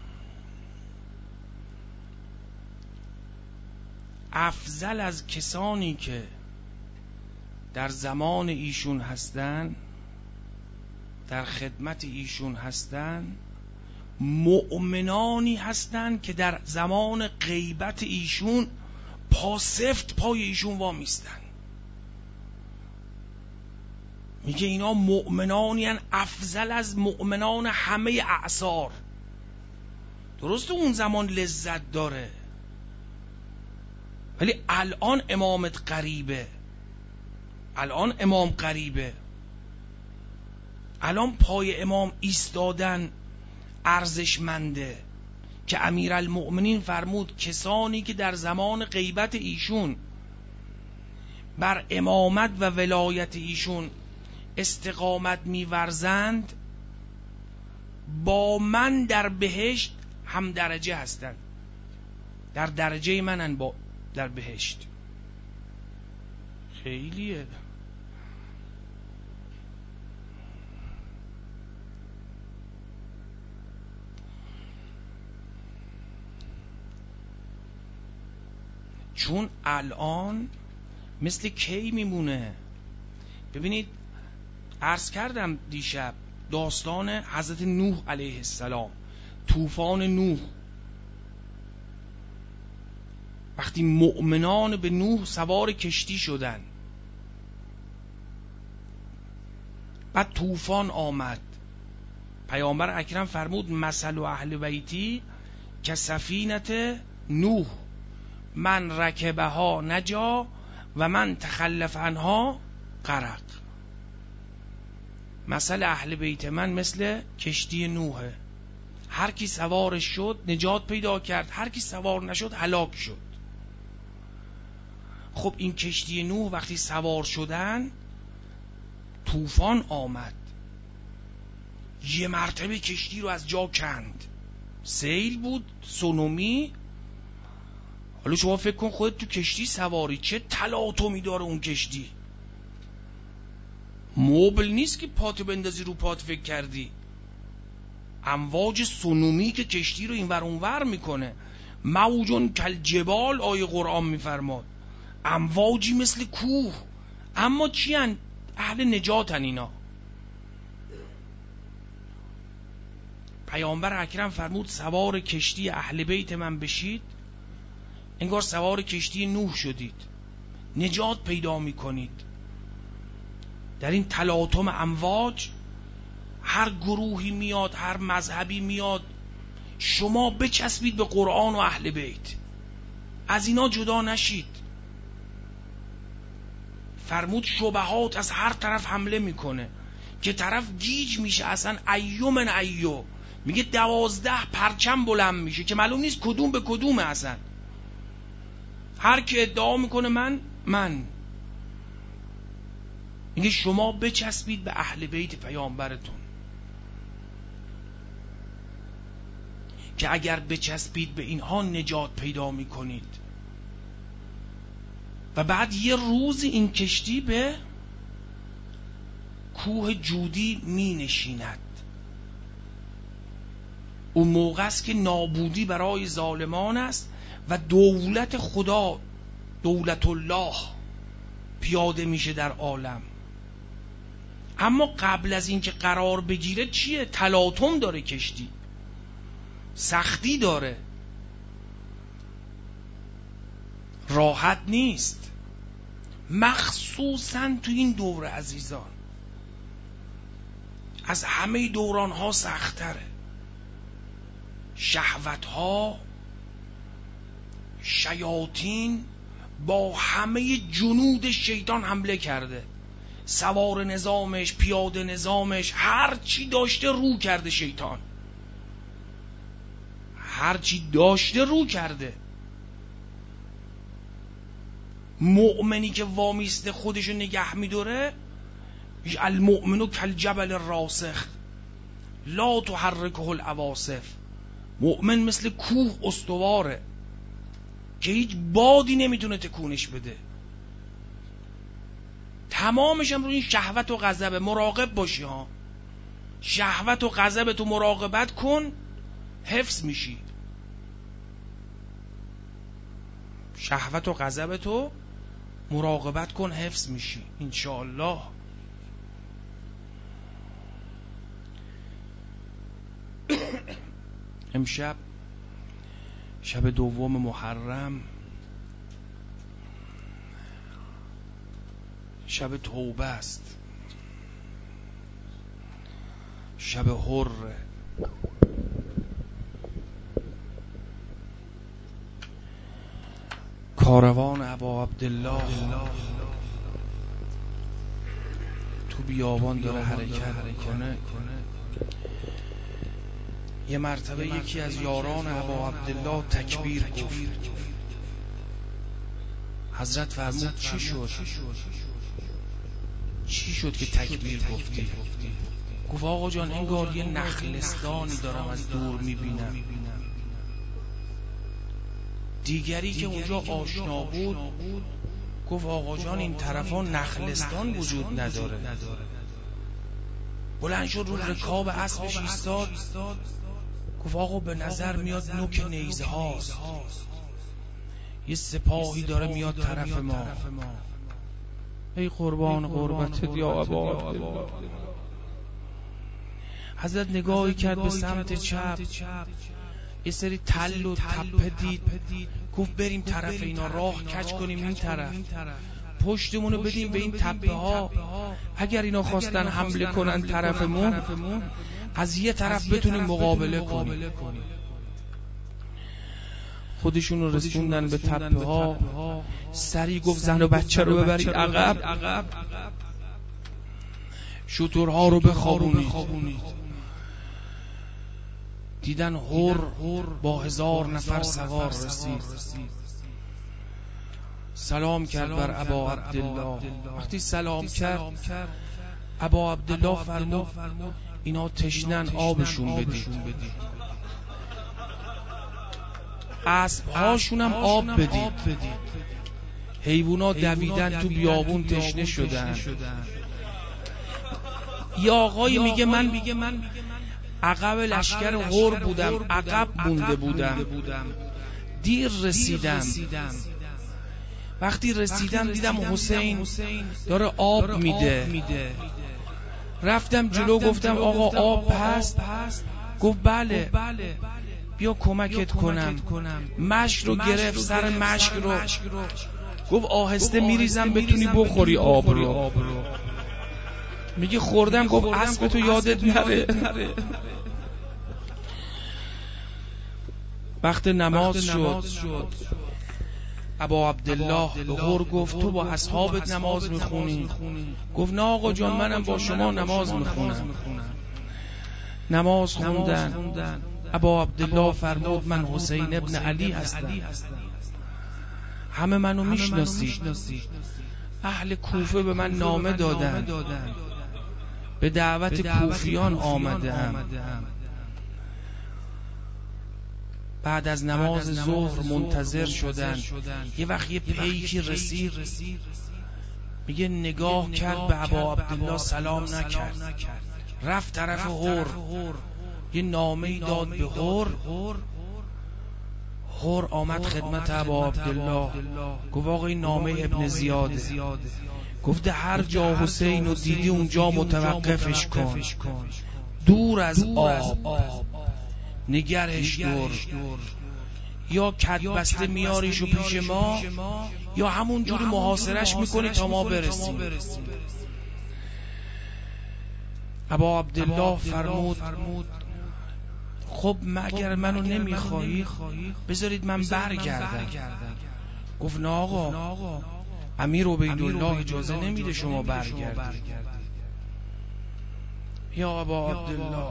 افضل از کسانی که در زمان ایشون هستن، در خدمت ایشون هستن، مؤمنانی هستن که در زمان غیبت ایشون پا سفت پای ایشون وامیستن. میگه اینا مؤمنانی هن افضل از مؤمنان همه اعصار. درسته اون زمان لذت داره، ولی الان امامت قریبه، الان امام قریبه، الان پای امام ایستادن ارزشمنده. که امیرالمؤمنین فرمود کسانی که در زمان غیبت ایشون بر امامت و ولایت ایشون استقامت می‌ورزند با من در بهشت هم درجه هستند، در درجه منن با در بهشت. خیلیه. چون الان مثل کی میمونه. ببینید عرض کردم دیشب داستان حضرت نوح علیه السلام، طوفان نوح، وقتی مؤمنان به نوح سوار کشتی شدن، بعد طوفان آمد، پیامبر اکرم فرمود مثل اهل بیتی که سفینت نوح، من رکبها نجا و من تخلف عنها غرق. مثل اهل بیت من مثل کشتی نوحه، هر کی سوارش شد نجات پیدا کرد، هر کی سوار نشد هلاک شد. خب این کشتی نوح وقتی سوار شدن طوفان آمد، یه مرتبه کشتی رو از جا کند، سیل بود، سونومی. حالا شما فکر کن خودت تو کشتی سواری، چه تلاطمی داره اون کشتی. موبل نیست که پاتو بندازی رو پات فکر کردی، امواج سونومی که کشتی رو اینور اونور میکنه. موجون کل جبال آیه قرآن میفرماد، امواجی مثل کوه. اما چی هن؟ اهل نجاتن اینا. پیامبر اکرم فرمود سوار کشتی اهل بیت من بشید انگار سوار کشتی نوح شدید، نجات پیدا میکنید. در این تلاطم امواج هر گروهی میاد، هر مذهبی میاد، شما بچسبید به قرآن و اهل بیت، از اینا جدا نشید. فرمود شبهات از هر طرف حمله میکنه که طرف گیج میشه، اصلا ایو من ایو، میگه دوازده پرچم بلند میشه که معلوم نیست کدوم به کدومه. اصلا هر کی ادعا میکنه من من میگه شما بچسبید به اهل بیت پیامبرتون که اگر بچسبید به اینها نجات پیدا میکنید. و بعد یه روز این کشتی به کوه جودی می نشیند. اون موقع است که نابودی برای ظالمان است و دولت خدا، دولت الله پیاده میشه در عالم. اما قبل از این که قرار بگیره چیه؟ تلاطم داره کشتی، سختی داره، راحت نیست. مخصوصا تو این دوره عزیزان از همه دوران ها سخت‌تره. شهوت ها، شیاطین با همه جنود شیطان حمله کرده. سوار نظامش، پیاده نظامش، هر چی داشته رو کرده شیطان، هر چی داشته رو کرده. مؤمنی که وامیسته خودشو نگه میداره، المؤمنو کالجبل الراسخ لا تحرکه العواصف. مؤمن مثل کوه استواره که هیچ بادی نمیتونه تکونش بده. تمامش هم روی این شهوت و غضب. مراقب باشی ها، شهوت و غضب تو مراقبت کن، حفظ میشی. شهوت و غضب تو مراقبت کن، حفظ میشی انشاءالله. امشب شب دوم محرم، شب توبه است، شب حر. کاروان ابا عبدالله تو بیابان داره حرکت میکنه. یه مرتبه یکی از یاران ابا عبدالله تکبیر گفت. حضرت فرمود چی شد؟ چی شد که تکبیر گفتی؟ گفت آقا جان انگار یه نخلستانی دارم از دور میبینم. دیگری که اونجا آشنا بود گفت آقا جان این طرفا نخلستان وجود نداره. بلند شد رو رکاب اسبش ایستاد، گفت آقا به نظر میاد نوک نیزه هاست، یه سپاهی داره میاد طرف ما. ای قربان قربتت یا ابا عبدالله. حضرت نگاهی کرد به سمت چپ، یه سری تل و تپه دید، گفت بریم طرف اینا، راه کج کنیم این طرف، پشتمونو بدیم به این تپه ها. اگر اینا خواستن حمله کنن طرفمون، از یه طرف بتونیم مقابله کنیم. خودشون رو رسوندن به تپه ها. سری گفت زن و بچه رو ببرید عقب، شترها رو بخوابونید. دیدن هر با هزار نفر سوار رسید. سلام کرد بر ابا عبدالله. وقتی سلام کرد ابا عبدالله فرمود اینا تشنن، آبشون بدید، اسب هاشون هم آب بدید. حیوونا دویدن تو بیابون تشنه شدن. یه آقایی میگه من عقب لشکر هر بودم، عقب مونده بودم، دیر رسیدم. وقتی رسیدم دیدم حسین داره آب میده. رفتم جلو گفتم آقا آب هست؟ گفت بله، بیا کمکت کنم. مشک رو گرفت، سر مشک رو گفت آهسته میریزم بتونی بخوری آب رو. میگه خوردم. گفت اسب تو یادت نره. وقت نماز شد، ابا عبدالله به هر گفت تو با اصحابت نماز میخونی؟ گفت نه آقا جان منم با شما نماز میخونم. نماز خوندن. ابا عبدالله فرمود من حسین ابن علی هستم، همه منو میشناسید. اهل کوفه به من نامه دادن، به دعوت کوفیان آمدم. بعد از نماز ظهر منتظر شدن. یه وقت یه پیکی رسید، میگه نگاه کرد به ابا عبدالله، سلام نکرد، رفت طرف هور، یه نامه‌ای داد به هور. هور آمد خدمت ابا عبدالله، گفت آقا این نامه ابن زیاده، گفته هر جا حسین رو دیدی اونجا متوقفش کن، دور از آب نگرش دور، یا کد بسته میاریشو پیش ما یا همون جوری محاصرش میکنی تا ما برسیم. ابا عبدالله فرمود خب مگر منو نمیخواهید بذارید من برگردم. گفت نه آقا، امیر عبیدالله اجازه نمیده شما برگردید. یا ابا عبدالله،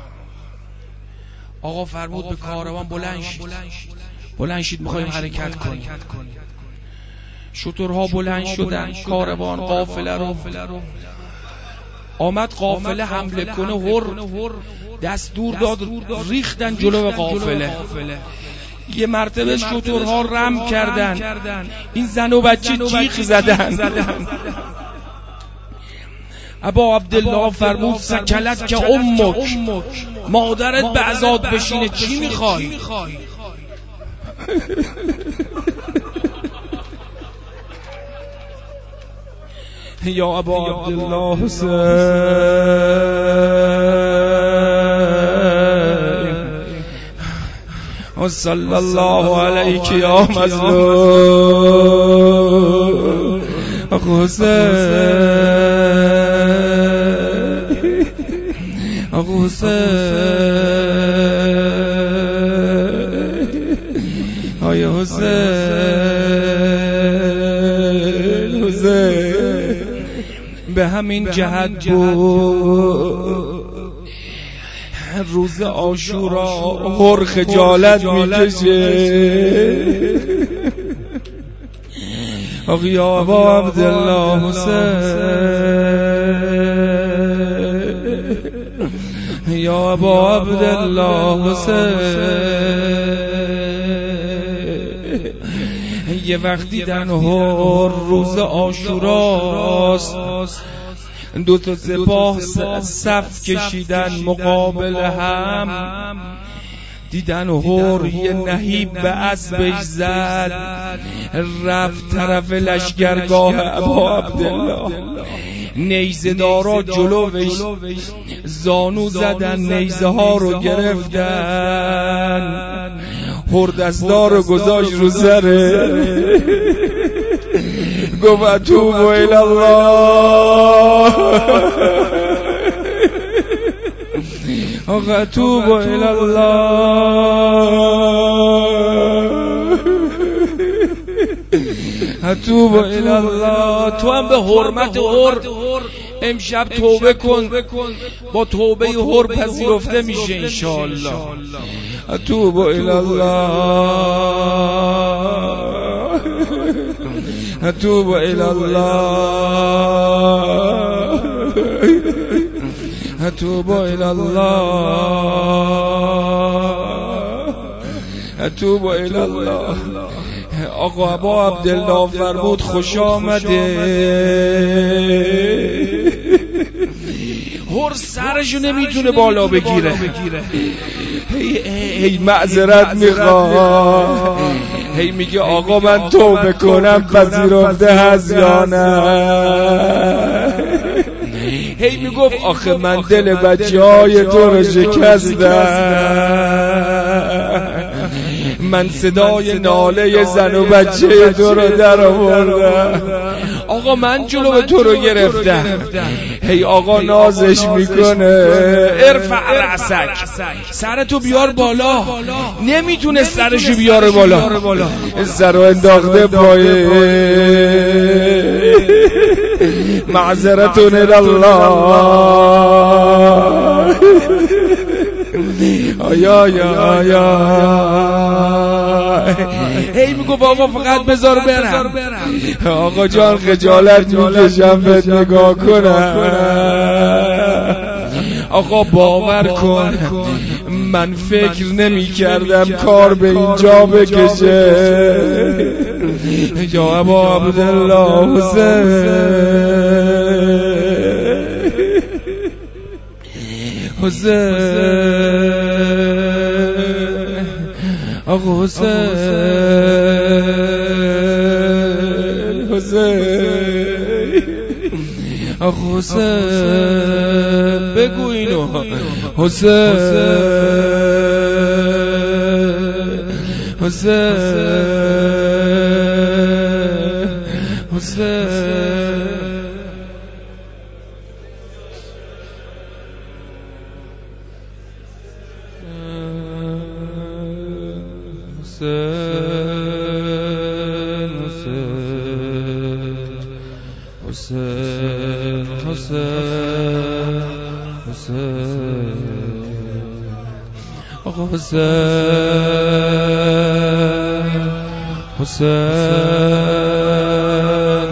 آقا فرمود به کاروان بلند شید، بلند شید میخوایم حرکت کنیم. شترها بلند شدن، کاروان قافله رو آمد قافله حمله کنه، هر دست دور داد، ریختن جلو قافله. یه مرتبه شترها رم کردن، این زن و بچه جیغ زدن. ابا عبدالله فرمود سکلت که امک، مادرت به عذاب بشینه، چی میخوای؟ یا ابا عبدالله حسین صلی الله علیک یا مظلوم حسین، حسین آیا حسین، حسین به همین جهت بود روز عاشورا هر خجالت میکشه. آقا یا ابا عبدالله حسین، یا ابا عبدالله حسین، یه وقت دیدن هر روز عاشوراست، دو تا سپاه صف کشیدن مقابل هم، دیدن هر یه نهیب به اسبش زد، رفت طرف لشگرگاه ابا عبدالله. نیزه دارا جلوش زانو زدن، نیزه ها رو گرفتن، هر دستار رو گذاشت رو سره، گفت اتوب الالله، اتوب الالله، اتوب الالله. تو هم به حرمت هر امشب توبه کن، با توبه هر پذیرفته میشه انشاءالله. اتوب الالله، اتوب الالله، اتوب الالله، اتوب الالله. آقا ابا عبدالله فرمود خوش آمده. هر سرشو نمیتونه بالا بگیره، هی هی معذرت میخواد، هی میگه آقا من توبه کنم پذیرفته هست یا نه؟ هی میگفت آخه من دل بچه های تو رو شکستم، من صدای ناله زن و بچه تو رو در آوردم، آقا من جلو تو رو گرفتم. هی آقا نازش میکنه، ارفع رأسک، سرتو بیار بالا. نمیتونه سرشو بیاره بالا، سرو انداخته پایه. معذرتون الالله، آیا آیا آیا هی میگفت آقا فقط بذار برم. آقا جان خجالت میکشم بهت نگاه کنم. آقا باور کن من فکر نمی کردم کار به اینجا بکشه. یا ابا عبدالله حسین حسین آقا حسین حسین آقا حسین بگو اینو حسین حسین حسین حسین حسین حسین آقا حسین حسین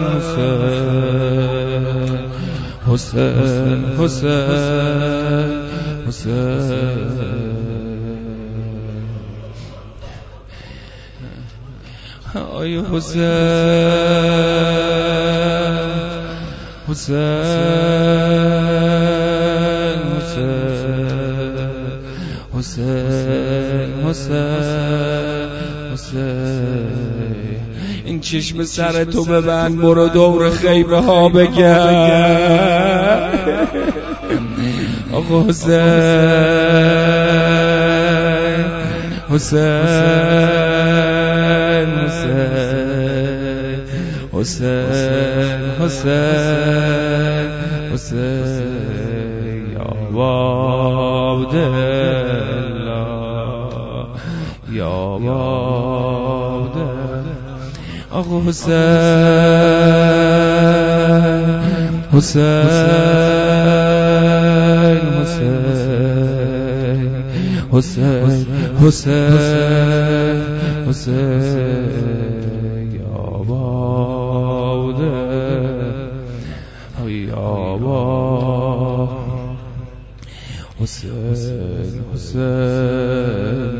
حسین حسین حسین حسین آی حسین حسین حسین حسین حسین این چشم سر تو ببند برو دور خیمه ها بگرد. آقا حسین حسین حسین حسین حسین یا عبدالله یا عبدالله آقا حسین حسین حسین حسین حسین حسین یا عبدالله یا عبدالله حسین حسین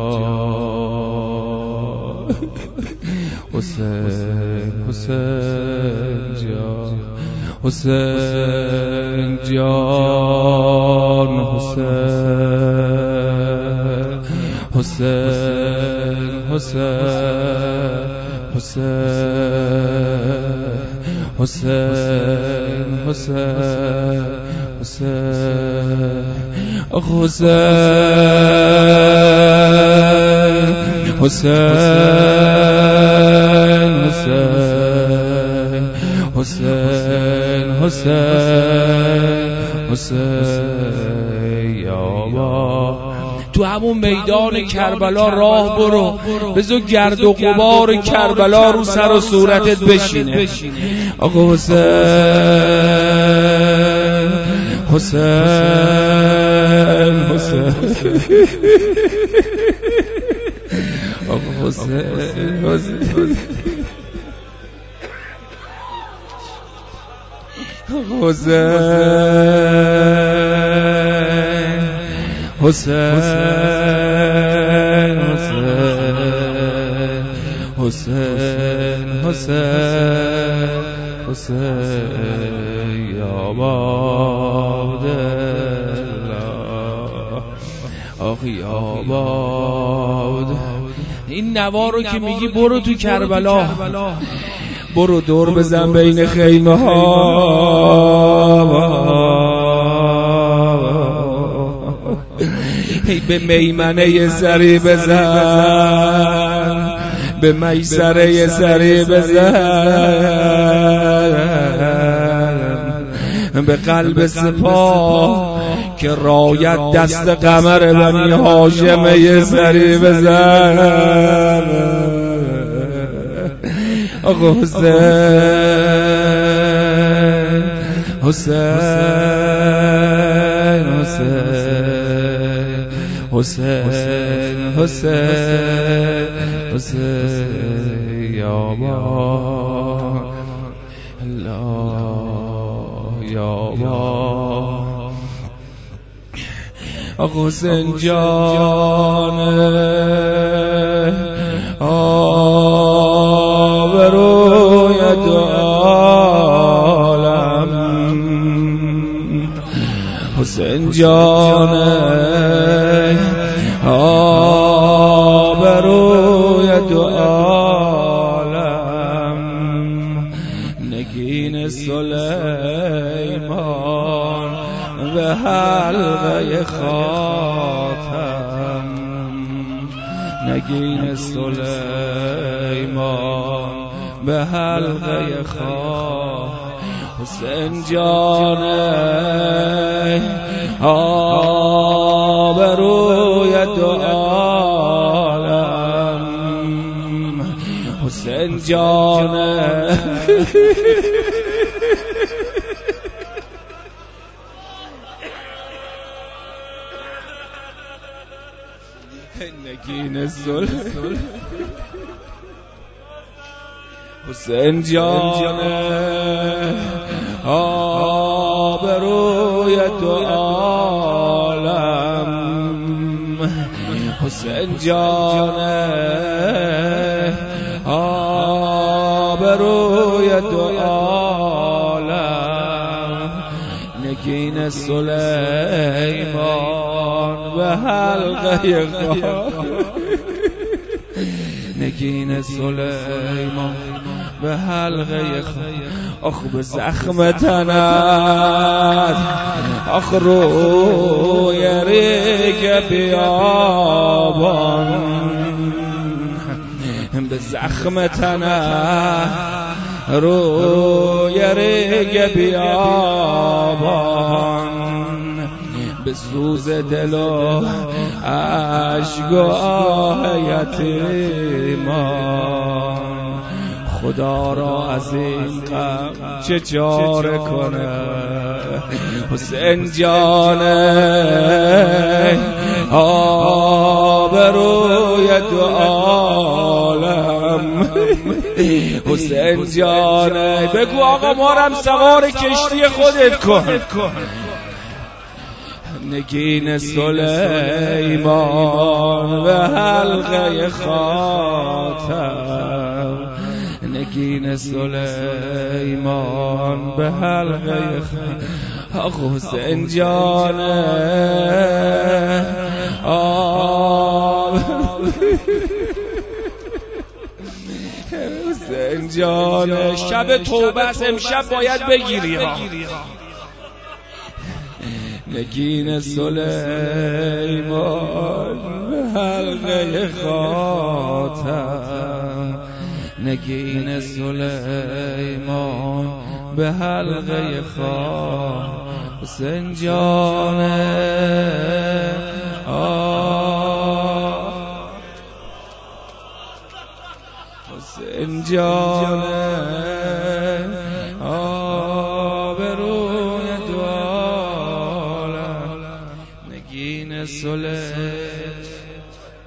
جان حسین حسین جان حسین جان حسین حسین حسین حسین حسین حسین حسین حسین حسین حسین حسین حسین حسین یا با تو همون میدان کربلا راه برو بذار گرد و غبار کربلا رو سر و صورتت بشینه. آقا حسین حسین حسین آقا حسین حسین حسین حسین حسین حسین حسین یا عبدالله آخ یا عبدالله. این نوا رو که میگی برو تو کربلا برو دور بزن بین خیمه ها به میمنه سری بزن به میسره سری بزن به قلب سپاه که رایت دست قمر بنی هاشم سری بزن. آقا حسین حسین حسین حسین حسین حسین یابان لا یابان حسین جان آبروی دو عالم حسین جان آبروی دو عالم نگین سلیمان به حلقه خاتم نگین سلیمان به حلقه خاتم حسین جان آبروی دو عالم حسین جان نگین سل حسین جان آبروی دو عالم حسین جان آبروی دو عالم نگین سلیمان به حلقه خاتم نگین سلیمان به حلقه خاتم آخ به زخم تنت آخ روی ریگ بیابان به زخم تنت روی ریگ بیابان به سوز دل و عشق و آه یتیمان خدا را از این غم چه چاره کنه حسین جان آبروی دو عالم حسین جان بگو آقا مارم سوار کشتی خودت کن نگین سلیمان به حلقه خاتم نگین سلیمان به حلقه خاتم حسین جان حسین جان شب توبه است امشب باید بگیری ها نگین سلیمان به حلقه خاتم نگین سلیمان به حلقه خاتم حسین جان حسین جان آبروی دو عالم نگین سلیمان